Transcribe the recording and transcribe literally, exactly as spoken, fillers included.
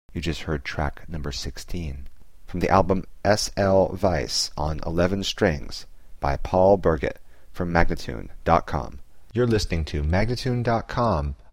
You just heard track number sixteen from the album S L Weiss on eleven strings by Paul Burgett from Magnatune dot com. You're listening to Magnatune dot com